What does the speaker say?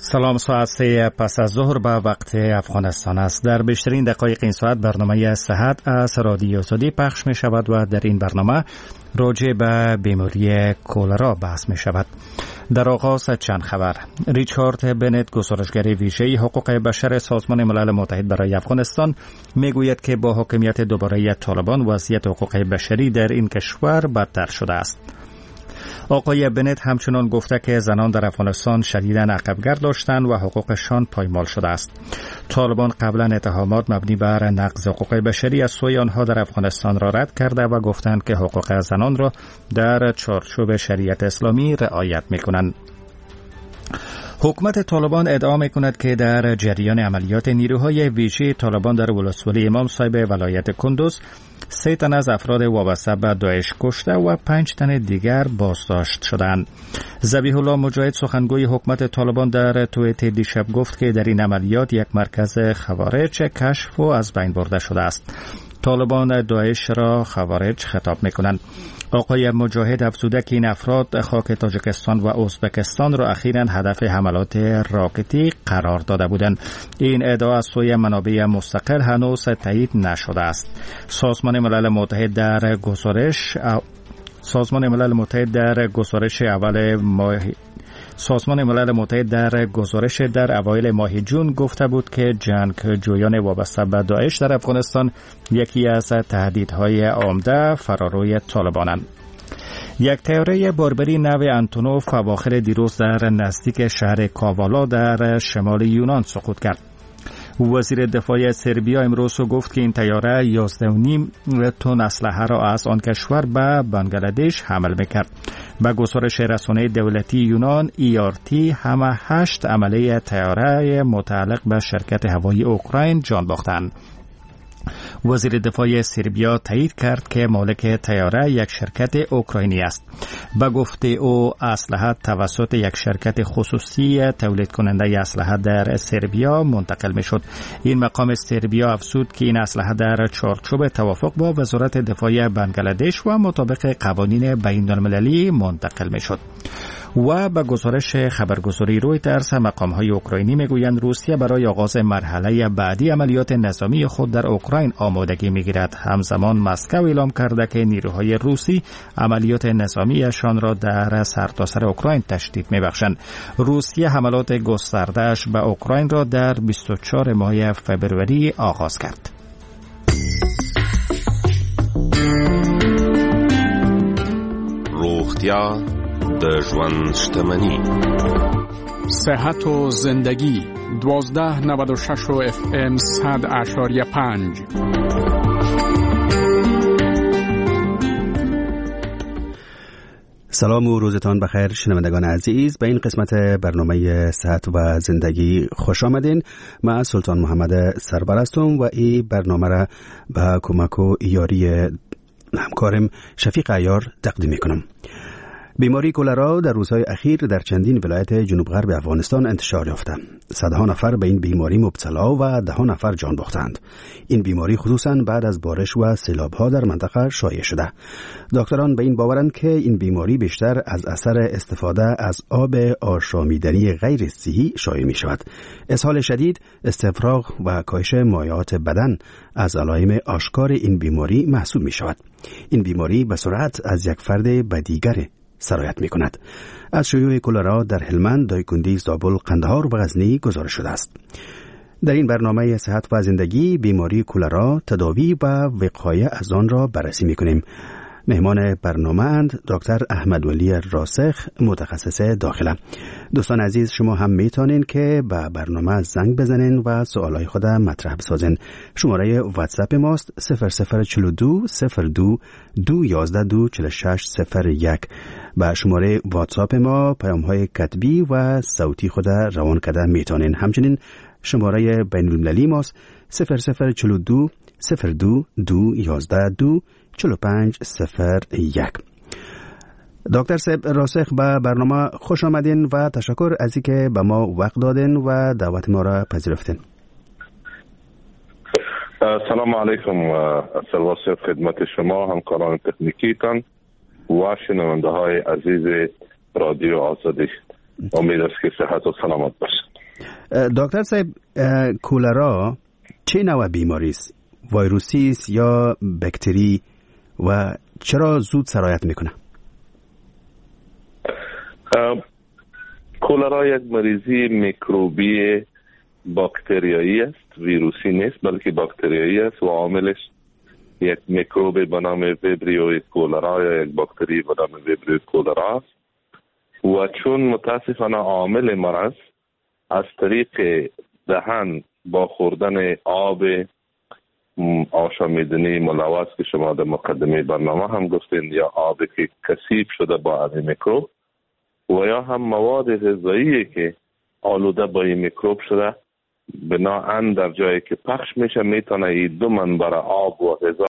سلام، ساعت 3 پس از ظهر به وقت افغانستان است. در بیشترین دقایق این ساعت برنامه صحت از رادیو سعودی پخش می شود و در این برنامه راجع به بیماری کولرا بحث می شود. در آغاز چند خبر. ریچارد بنت، گزارشگر ویژه حقوق بشر سازمان ملل متحد برای افغانستان، می گوید که با حاکمیت دوباره طالبان وضعیت حقوق بشری در این کشور بدتر شده است. آقای بنت همچنان گفته که زنان در افغانستان شدیداً عقب‌گرد داشتند و حقوقشان پایمال شده است. طالبان قبلا اتهامات مبنی بر نقض حقوق بشری از سوی آنها در افغانستان را رد کرده و گفتند که حقوق زنان را در چارچوب شریعت اسلامی رعایت می‌کنند. حکومت طالبان ادعا می‌کند که در جریان عملیات نیروهای ویژه طالبان در ولسوالی امام صاحب ولایت کندوز 3 تن از افراد وابسته به داعش کشته و 5 تن دیگر بازداشت شدند. ذبیح الله مجاهد، سخنگوی حکومت طالبان، در توییت دیشب گفت که در این عملیات یک مرکز خوارج کشف و از بین برده شده است. طالبان داعش را خوارج خطاب می‌کنند. آقای مجاهد افزوده که این افراد خاک تاجیکستان و ازبکستان را اخیراً هدف حملات راکتی قرار داده بودند. این ادعا از سوی منابع مستقل هنوز تایید نشده است. سازمان ملل متحد در گزارش در اوایل ماه جون گفته بود که جنگجویان وابسته به داعش در افغانستان یکی از تهدیدهای عمده فراروی طالبانند. یک طیاره باربری نو انتونوف اواخر دیروز در نزدیک شهر کاوالا در شمال یونان سقوط کرد. وزیر دفاع سربیا امروز گفت که این طیاره 11.5 تن اسلحه را از آن کشور به بنگلادش حمل می‌کرد. به گزارش رسانه دولتی یونان ERT، همه 8 عمله طیاره متعلق به شرکت هوایی اوکراین جان باختند. وزیر دفاع سربیا تایید کرد که مالک طیاره یک شرکت اوکراینی است. به گفته او اسلحه توسط یک شرکت خصوصی تولید کننده اسلحه در سربیا منتقل می شد. این مقام سربیا افزود که این اسلحه در چارچوب توافق با وزارت دفاع بنگلادش و مطابق قوانین بین المللی منتقل می شد. و به گزارش خبرگزاری رویترز، مقام‌های اوکراینی میگویند روسیه برای آغاز مرحله بعدی عملیات نظامی خود در اوکراین آمادگی میگیرد. همزمان مسکو اعلام کرده که نیروهای روسی عملیات نظامیشان را در سرتاسر اوکراین تشدید میبخشند. روسیه حملات گسترده‌اش به اوکراین را در 24 ماه فبروری آغاز کرد. روغتیا د ژوند شتمني. صحت و زندگی 1296 و FM 100.5. سلام و روزتان بخیر شنوندگان عزیز، به این قسمت برنامه صحت و زندگی خوش آمدین. من سلطان محمد سربر هستم و این برنامه را به کمک و یاری همکارم شفیق عیار تقدیم میکنم. بیماری کولرا در روزهای اخیر در چندین ولایت جنوب غرب افغانستان انتشار یافته. صدها نفر به این بیماری مبتلا و 10 نفر جان باختند. این بیماری خصوصاً بعد از بارش و سیلاب‌ها در منطقه شایع شده. دکتران به این باورند که این بیماری بیشتر از اثر استفاده از آب آشامیدنی غیر صحی شایع می شود. اسهال شدید، استفراغ و کاهش مایعات بدن از علائم آشکار این بیماری محسوب می شود. این بیماری به سرعت از یک فرد به دیگر سرایت می کند. از شیوع کولرا در هلمند، دایکندی، زابل، قندهار و غزنی گزارش شده است. در این برنامه صحت و زندگی بیماری کولرا، تداوی و وقایه از آن را بررسی می کنیم. مهمان برنامه اند دکتر احمد ولی راسخ، متخصص داخله. دوستان عزیز، شما هم میتونین که به برنامه زنگ بزنین و سوالای خود مطرح بسازین. شماره واتساپ ماست 0042 02 211 24601. با شماره واتساپ ما پیام‌های کتبی و صوتی خود روان کرده میتونین. همچنین شماره بین‌المللی ماست 0042 02 211 24501. دکتر صاحب راسخ، به برنامه خوش آمدین و تشکر از اینکه به ما وقت دادین و دعوت ما را پذیرفتین. سلام علیکم و سلوات خدمت شما، همکاران تکنیکیتان و شنونده های عزیز رادیو آزادی. امید است که صحت و سلامت باشید. دکتر صاحب، کولرا چه نوع بیماری است؟ ویروسی است یا باکتری و چرا زود سرایت میکنه؟ کولرا یک مریضی میکروبی باکتریایی است، ویروسی نیست بلکه باکتریایی است و عاملش یک میکروب به نام ویبریو کولرا یا یک باکتری به نام ویبریو کولرا است و چون متاسفانه عامل مرض از طریق دهن با خوردن آب آشامیدنی ملوث که شما در مقدمه برنامه هم گفتین، یا آبی که کثیف شده با از میکروب و یا هم مواد غذایی که آلوده با این میکروب شده، بناهن در جایی که پخش میشه میتونه این دو منبع آب و غذا